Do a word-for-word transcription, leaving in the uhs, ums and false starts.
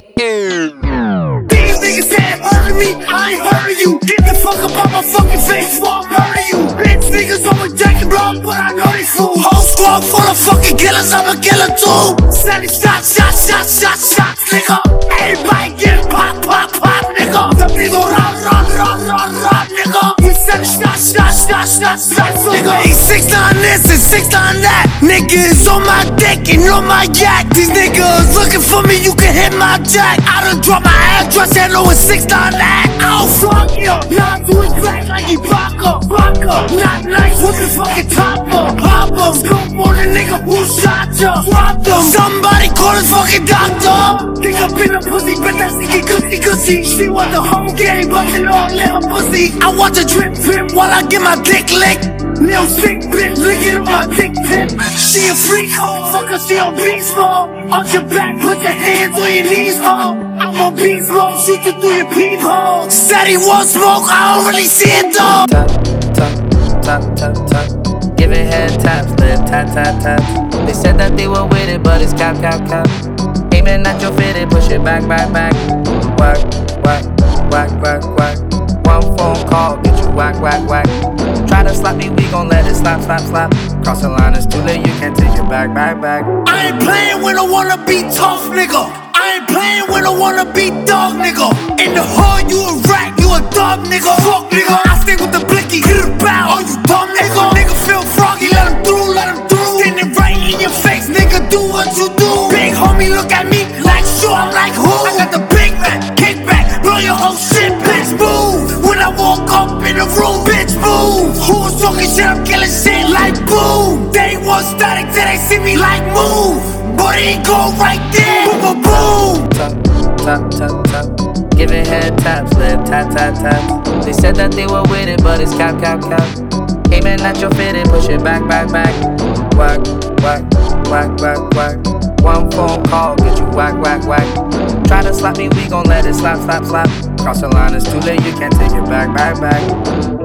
These niggas said murder me, I ain't hurting you. Get the fuck up on my fucking face before I murder you. Bitch niggas always jacking blood, but I know they fool. Whole squad full of fucking killers, I'm a killer too. Seventy shots, shots, shots, shots, shots, nigga. Everybody get pop, pop, pop, nigga. Some people run, run, run, run, run, nigga. We seven shots, shots, shots, shots, shots, nigga. He six nine this and six nine that. Niggas on my dick and on my yak. These niggas looking for me, you can hit my jack. I done drop my address, and know it's six nine that. I'll fuck you. Not doing crack like he Paco, Paco. Not nice with the fucking topper. Pop em. Scope on the nigga who shot ya. Swap them. Somebody call his fucking doctor. Think I've been a pussy, but that's nigga goosey goosey. She want the whole game, but the long little pussy. I watch a drip drip while I get my dick licked. Little sick bitch, licking on my dick tip. She a freak hoe, fuck her, she on beast mode. On your back, put your hands on your knees, ho. I'm on beast mode, shoot you through your peephole. Said he won't smoke, I don't really see it though. Tap, tap, tap, tap, tap. Giving head taps, lip tap, tap, tap. They said that they were with it, but it's cap, cap, cap. Aiming at your fitted, push it back, back, back. Whack, whack, whack, whack, whack. One phone call, get you whack, whack, whack. Try to slap me, we gon' let it slap, slap, slap. Cross the line, it's too late, you can't take it back, back, back. I ain't playing when I wanna be tough, nigga. I ain't playing when I wanna be dog, nigga. In the hood, you a rat, you a dog, nigga. Fuck, nigga. I stay with the blicky, hit it bow. Oh, you dumb, nigga. Nigga feel froggy, let him through, let him through. Standing right in your face, nigga, do what you do. Big homie, look at me like sure, I'm like who? I got the big man, kick back, blow your whole shit, bitch, move. When I walk up in the room, bitch, move. Who was talking shit, I'm killing shit like boom. They ain't want static till they see me like move. But it ain't go right there, boom, boom, boom. Tap, tap, tap, tap. Giving head taps, lip tap, tap, tap. They said that they were with it, but it's cap, cap, cap. Aiming at your fitted, push it back, back, back. Whack, whack, whack, whack, whack. One phone call, get you whack, whack, whack. Try to slap me, we gon' let it slap, slap, slap. Cross the line, it's too late, you can't take it back, back, back.